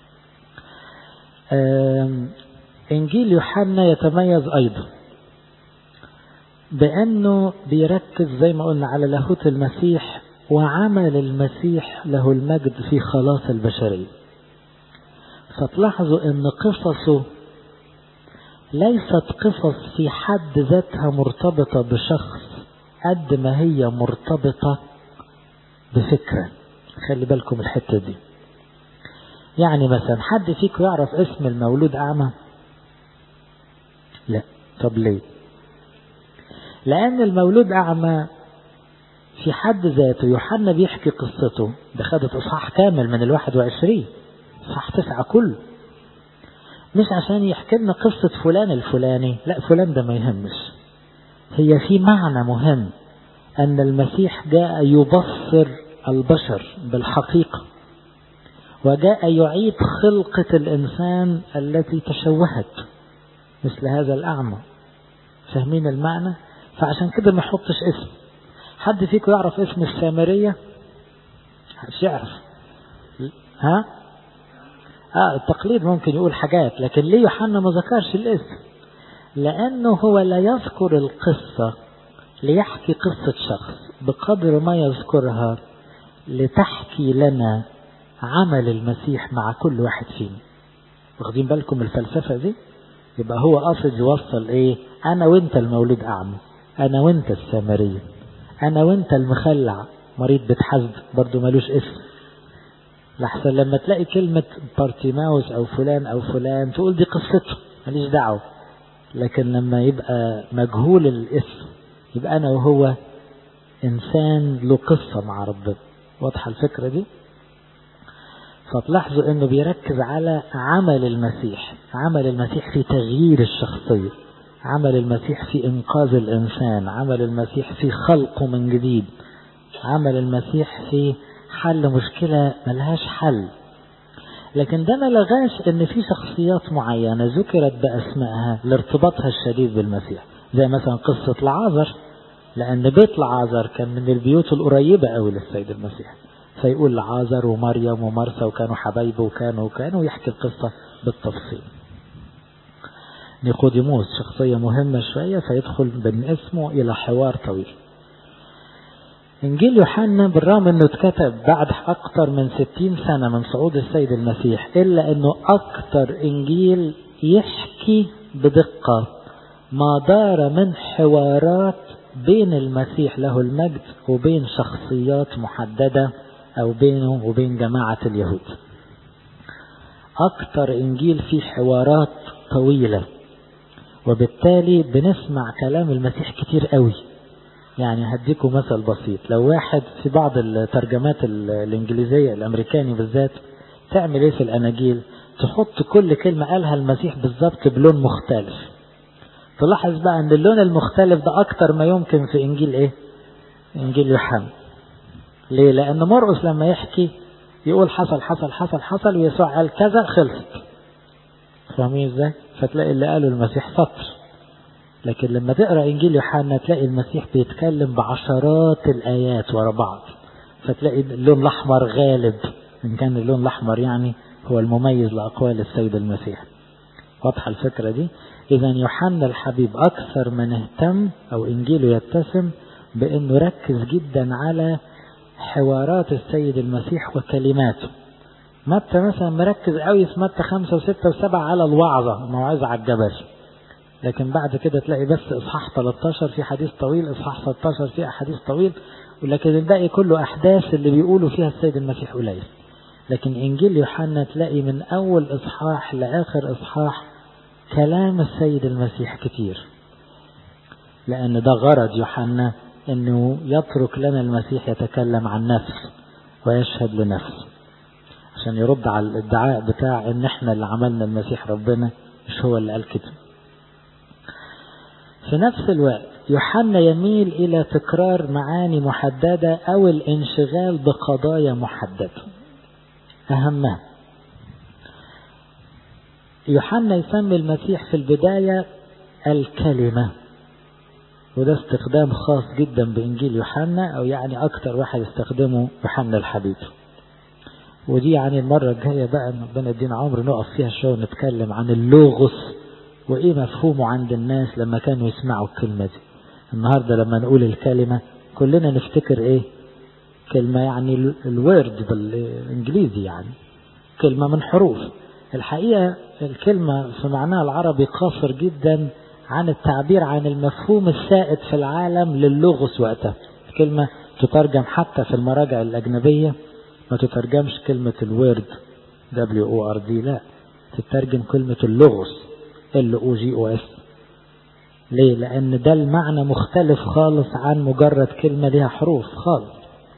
إنجيل يوحنا يتميز أيضا بأنه بيركز زي ما قلنا على لاهوت المسيح وعمل المسيح له المجد في خلاص البشرية. فتلاحظوا أن قصصه ليست قصص في حد ذاتها مرتبطة بشخص قد ما هي مرتبطة بفكرة. خلي بالكم الحتة دي. يعني مثلا حد فيكم يعرف اسم المولود أعمى؟ لا. طب ليه؟ لأن المولود أعمى في حد ذاته يوحنا بيحكي قصته، ده خدت إصحاح كامل من 21 إصحاح 9 كله، مش عشان يحكي لنا قصة فلان الفلاني، لا فلان ده ما يهمش. هي في معنى مهم أن المسيح جاء يبصر البشر بالحقيقة، وجاء يعيد خلقة الإنسان التي تشوهت مثل هذا الأعمى. فاهمين المعنى؟ فعشان كده ما يحطش اسم. حد فيكم يعرف اسم السامرية؟ مش يعرف؟ ها؟ التقليد ممكن يقول حاجات، لكن ليه يوحنا ما ذكرش الاسم؟ لأنه هو لا يذكر القصة ليحكي قصة شخص بقدر ما يذكرها لتحكي لنا عمل المسيح مع كل واحد فينا. واخدين بالكم الفلسفة دي؟ يبقى هو قاصد يوصل ايه؟ انا وانت المولود اعمى، انا وانت السامرية، انا وانت المخلع مريض بتحزب برضو ملوش اسم. لحسن لما تلاقي كلمة بارتيماوس او فلان او فلان تقول دي قصته ماليش دعوة، لكن لما يبقى مجهول الاسم يبقى انا وهو انسان له قصة مع ربنا. واضحة الفكرة دي؟ فتلاحظوا انه بيركز على عمل المسيح، عمل المسيح في تغيير الشخصية، عمل المسيح في انقاذ الانسان، عمل المسيح في خلقه من جديد، عمل المسيح في حل مشكلة ملهاش حل. لكن ده ما لغاش ان في شخصيات معينة ذكرت باسمائها لارتباطها الشديد بالمسيح، زي مثلا قصة لعازر، لان بيت لعازر كان من البيوت القريبة قوي للسيد المسيح، فيقول لعازر ومريم ومرثا وكانوا حبايبه وكانوا يحكي القصة بالتفصيل. نيقوديموس شخصية مهمة شوية فيدخل بين اسمه إلى حوار طويل. إنجيل يوحنا بالرغم أنه اتكتب بعد أكثر من 60 سنة من صعود السيد المسيح، إلا أنه أكثر إنجيل يحكي بدقة ما دار من حوارات بين المسيح له المجد وبين شخصيات محددة أو بينه وبين جماعة اليهود. أكثر إنجيل فيه حوارات طويلة، وبالتالي بنسمع كلام المسيح كتير قوي. يعني هديكم مثل بسيط، لو واحد في بعض الترجمات الإنجليزية الأمريكاني بالذات تعمل إيه في الأناجيل؟ تحط كل كلمة قالها المسيح بالضبط بلون مختلف. تلاحظ بقى أن اللون المختلف ده أكتر ما يمكن في إنجيل إيه؟ إنجيل يوحنا. ليه؟ لأن مرقس لما يحكي يقول حصل حصل حصل حصل ويسوع قال كذا خلصت. فاهمين إزاي؟ فتلاقي اللي قاله المسيح سطر، لكن لما تقرأ إنجيل يوحنا تلاقي المسيح بيتكلم بعشرات الآيات ورا بعض، فتلاقي اللون الأحمر غالب، إن كان اللون الأحمر يعني هو المميز لأقوال السيد المسيح. واضحة الفكرة دي؟ إذا يوحنا الحبيب أكثر من اهتم أو إنجيله يتسم بأنه ركز جدا على حوارات السيد المسيح وكلماته. متى مثلا مركز قوي في متى 5 و6 و7 على الوعظة، الموعظة على الجبل، لكن بعد كده تلاقي بس إصحاح 13 في حديث طويل، إصحاح 16 في حديث طويل، ولكن الباقي كله أحداث اللي بيقولوا فيها السيد المسيح قليل. لكن إنجيل يوحنا تلاقي من أول إصحاح لآخر إصحاح كلام السيد المسيح كتير، لأن ده غرض يوحنا، أنه يترك لنا المسيح يتكلم عن نفسه ويشهد لنفسه، عشان يرد على الادعاء بتاع ان احنا اللي عملنا المسيح ربنا، مش هو اللي قال كده. في نفس الوقت يوحنا يميل الى تكرار معاني محددة او الانشغال بقضايا محددة. اهمها يوحنا يسمي المسيح في البداية الكلمة، وده استخدام خاص جدا بإنجيل يوحنا، او يعني اكتر واحد استخدمه يوحنا الحبيب. ودي يعني المرة الجاية بقى ربنا يدينا عمر نقف فيها شوية ونتكلم عن اللوغوس وايه مفهومه عند الناس لما كانوا يسمعوا الكلمة دي. النهاردة لما نقول الكلمة كلنا نفتكر ايه؟ كلمة يعني الوورد بالانجليزي، يعني كلمة من حروف. الحقيقة الكلمة في معناها العربي قاصر جدا عن التعبير عن المفهوم السائد في العالم لللوغوس وقتها. الكلمة تترجم حتى في المراجع الأجنبية ما تترجمش كلمة الوورد WORD، لا، تترجم كلمة اللغوس LOGOS. ليه؟ لأن ده المعنى مختلف خالص عن مجرد كلمة لها حروف خالص.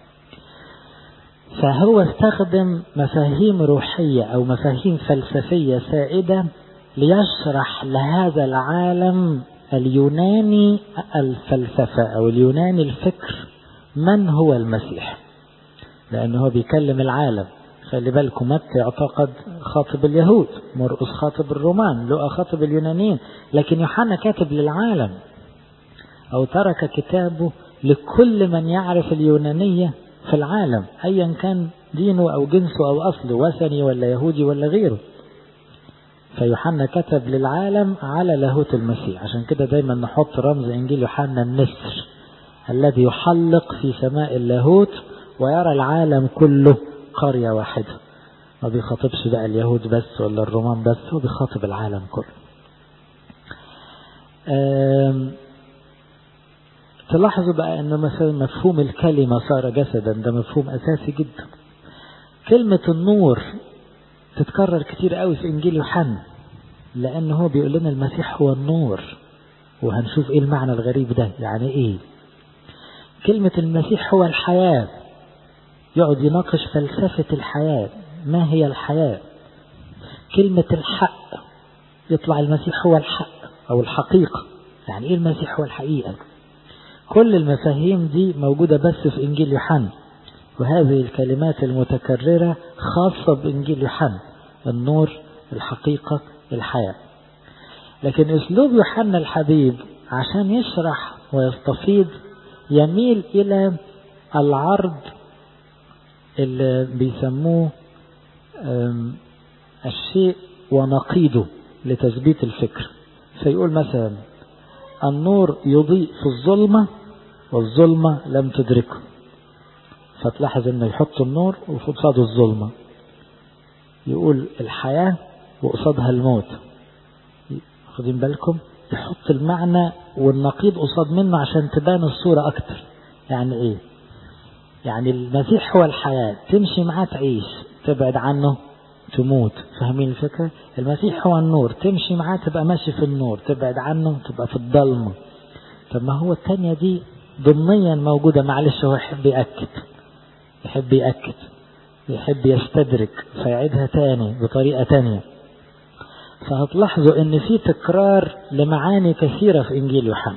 فهو استخدم مفاهيم روحية أو مفاهيم فلسفية سائدة ليشرح لهذا العالم اليوناني الفلسفة أو اليوناني الفكر من هو المسيح، لأنه هو بيكلم العالم. خلي بالكم متى يعتقد خاطب اليهود، مرقس خاطب الرومان، لوقا خاطب اليونانيين، لكن يوحنا كاتب للعالم، أو ترك كتابه لكل من يعرف اليونانية في العالم أيا كان دينه أو جنسه أو أصله، وثني ولا يهودي ولا غيره. فيوحنا كتب للعالم على لاهوت المسيح. عشان كده دايما نحط رمز إنجيل يوحنا النسر الذي يحلق في سماء اللاهوت ويرى العالم كله قرية واحدة. ما بيخاطبش بقى اليهود بس ولا الرومان بس، هو بيخاطب العالم كله. تلاحظوا بقى أن مثلا مفهوم الكلمة صار جسدا، ده مفهوم أساسي جدا. كلمة النور تتكرر كتير قوي في إنجيل يوحنا، لأنه هو بيقول لنا المسيح هو النور، وهنشوف إيه المعنى الغريب ده يعني إيه. كلمة المسيح هو الحياة، يقعد يناقش فلسفة الحياة، ما هي الحياة. كلمة الحق، يطلع المسيح هو الحق أو الحقيقة، يعني إيه المسيح هو الحقيقة. كل المفاهيم دي موجودة بس في إنجيل يوحنا، وهذه الكلمات المتكررة خاصة بإنجيل يوحنا: النور، الحقيقة، الحياة. لكن أسلوب يوحنا الحبيب عشان يشرح ويستفيض يميل إلى العرض اللي بيسموه الشيء ونقيضه لتثبيت الفكر. فيقول مثلا النور يضيء في الظلمة والظلمة لم تدركه، فتلاحظ انه يحط النور وقصاده الظلمة. يقول الحياة وقصادها الموت، خدين بالكم، يحط المعنى والنقيض قصاد منه عشان تبان الصورة اكتر. يعني ايه؟ يعني المسيح هو الحياة، تمشي معاه تعيش، تبعد عنه تموت. فاهمين الفكرة؟ المسيح هو النور، تمشي معاه تبقى ماشي في النور، تبعد عنه تبقى في الضلمة. طب ما هو التانية دي ضمنيا موجودة. معلش هو يحب يحب يستدرك فيعيدها تاني بطريقة تانية. فهتلاحظوا ان في تكرار لمعاني كثيرة في انجيل يوحنا.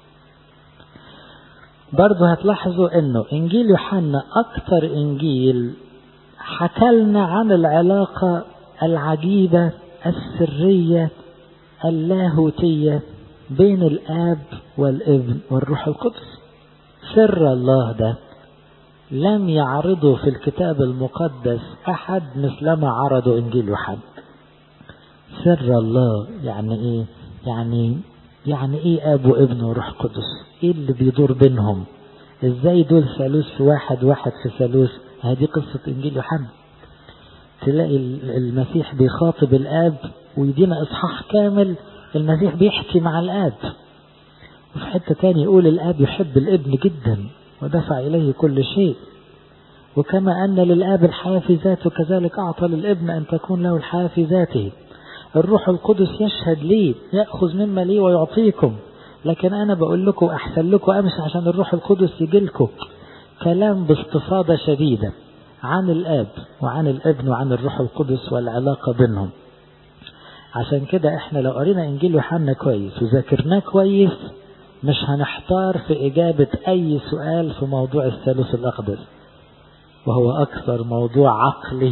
برضو هتلاحظوا انه انجيل يوحنا اكتر انجيل حكالنا عن العلاقة العجيبة السرية اللاهوتية بين الآب والابن والروح القدس. سر الله ده لم يعرضه في الكتاب المقدس أحد مثلما عرضه إنجيل يوحنا. سر الله يعني إيه؟ يعني إيه آب وابن وروح قدس؟ إيه اللي بيدور بينهم؟ إزاي دول ثالوث في واحد، واحد في ثالوث؟ هذه قصة إنجيل يوحنا. تلاقي المسيح بيخاطب الآب ويدينا إصحاح كامل المسيح بيحكي مع الآب، وفي حتة تاني يقول الآب يحب الابن جدا ودفع إليه كل شيء، وكما أن للآب الحياة في ذاته كذلك أعطى للابن أن تكون له الحياة في ذاته. الروح القدس يشهد لي، يأخذ مما لي ويعطيكم، لكن أنا بقول لكم أحسن لكم أمس عشان الروح القدس يجي لكم. كلام باستفاضة شديدة عن الآب وعن الابن وعن الروح القدس والعلاقة بينهم. عشان كده احنا لو قرينا إنجيل يوحنا كويس وذاكرناه كويس مش هنحتار في إجابة أي سؤال في موضوع الثالوث الأقدس، وهو أكثر موضوع عقلي،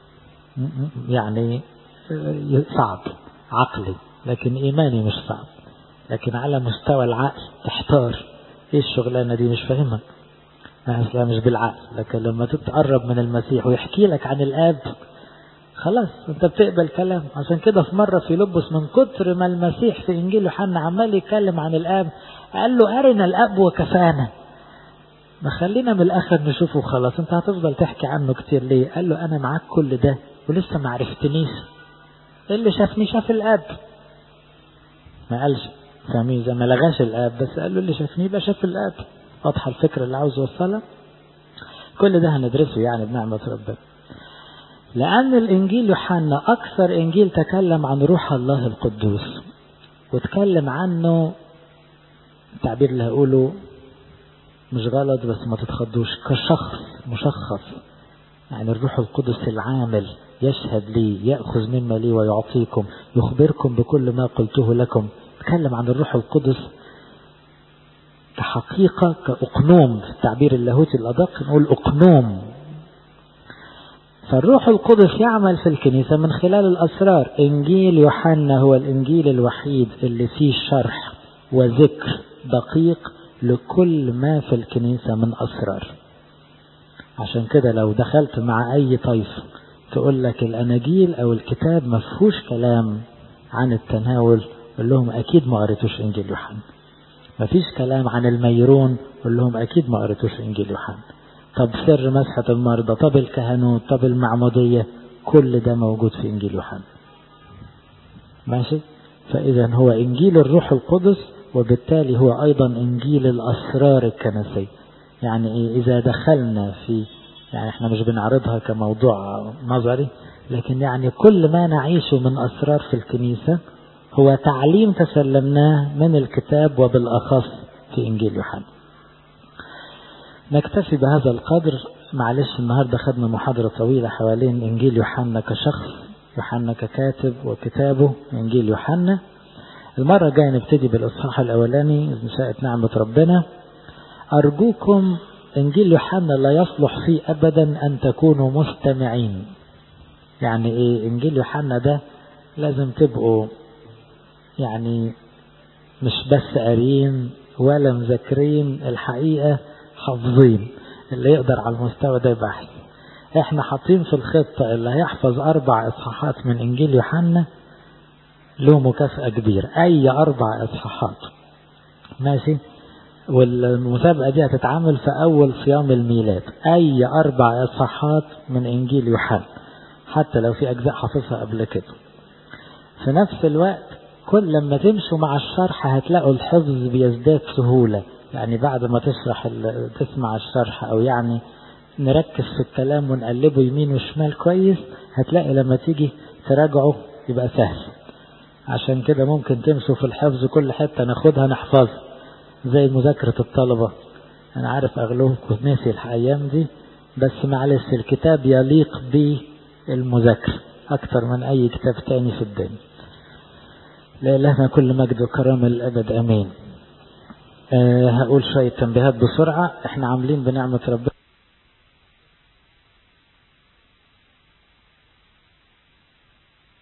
يعني صعب عقلي لكن إيماني مش صعب. لكن على مستوى العقل تحتار، إيه الشغلانة دي مش فاهمها، مش بالعقل. لكن لما تتقرب من المسيح ويحكي لك عن الآب خلاص انت بتقبل كلام. عشان كده في مرة في لبس من كتر ما المسيح في إنجيل يوحنا عمال يتكلم عن الآب قال له أرنا الآب وكفانا، ما خلينا من الآخر نشوفه خلاص، انت هتفضل تحكي عنه كتير ليه؟ قال له أنا معاك كل ده ولسه ما عرفتنيش، اللي شافني شاف الآب. ما قالش فاهمين زي ما لغاش الآب، بس قال له اللي شافني يبقى شاف الآب. واضحة الفكرة اللي عاوز يوصلها؟ كل ده هندرسه يعني بنعمة ربنا. لأن الإنجيل يوحنا أكثر إنجيل تكلم عن روح الله القدوس، وتكلم عنه التعبير اللي هقوله مش غلط بس ما تتخضوش، كشخص مشخص. يعني الروح القدس العامل يشهد لي، يأخذ مما لي ويعطيكم، يخبركم بكل ما قلته لكم. تكلم عن الروح القدس كحقيقة، كأقنوم، في التعبير اللاهوتي الأدق نقول أقنوم. فالروح القدس يعمل في الكنيسة من خلال الأسرار. إنجيل يوحنا هو الإنجيل الوحيد اللي فيه شرح وذكر دقيق لكل ما في الكنيسة من أسرار. عشان كده لو دخلت مع أي طيف تقول لك الأناجيل أو الكتاب ما فيهوش كلام عن التناول، قل لهم أكيد ما قريتوش إنجيل يوحنا. ما فيش كلام عن الميرون، قل لهم أكيد ما قريتوش إنجيل يوحنا. طب سر مسحة المرضى، طب الكهنوت، طب المعمودية، كل ده موجود في إنجيل يوحنا. ماشي؟ فإذا هو إنجيل الروح القدس، وبالتالي هو أيضا إنجيل الأسرار الكنسية. يعني إيه؟ إذا دخلنا في، يعني إحنا مش بنعرضها كموضوع نظري، لكن يعني كل ما نعيشه من أسرار في الكنيسة هو تعليم تسلمناه من الكتاب وبالأخص في إنجيل يوحنا. نكتفي بهذا القدر. معلش النهاردة خدنا محاضرة طويلة حوالين إنجيل يوحنا كشخص، يوحنا ككاتب وكتابه إنجيل يوحنا. المرة الجاية نبتدي بالإصحاح الأولاني إذا شاءت نعمة ربنا. أرجوكم إنجيل يوحنا لا يصلح فيه أبدا أن تكونوا مستمعين. يعني إيه إنجيل يوحنا ده؟ لازم تبقوا يعني مش بس قارين ولا مذاكرين، الحقيقة حافظين. اللي يقدر على المستوى ده يبقى احسن. احنا حاطين في الخطة اللي هيحفظ 4 إصحاحات من إنجيل يوحنا له مكافأة كبيرة. أي 4 إصحاحات ماشي، والمسابقة دي هتتعمل في أول صيام الميلاد. أي 4 إصحاحات من إنجيل يوحنا، حتى لو في أجزاء حافظها قبل كده. في نفس الوقت كل لما تمشوا مع الشرح هتلاقوا الحفظ بيزداد سهولة. يعني بعد ما تسمع الشرح، أو يعني نركز في الكلام ونقلبه يمين وشمال كويس، هتلاقي لما تيجي تراجعه يبقى سهل. عشان كده ممكن تمشوا في الحفظ كل حتة ناخدها نحفظها زي مذاكرة الطلبة. أنا عارف أغلبكم ناسي الأيام دي، بس معلش الكتاب يليق بالمذاكرة أكتر من أي كتاب تاني في الدنيا. لإلهنا كل مجد وكرم الأبد أمين. هقول شوية تنبيهات بسرعة. احنا عاملين بنعمة ربنا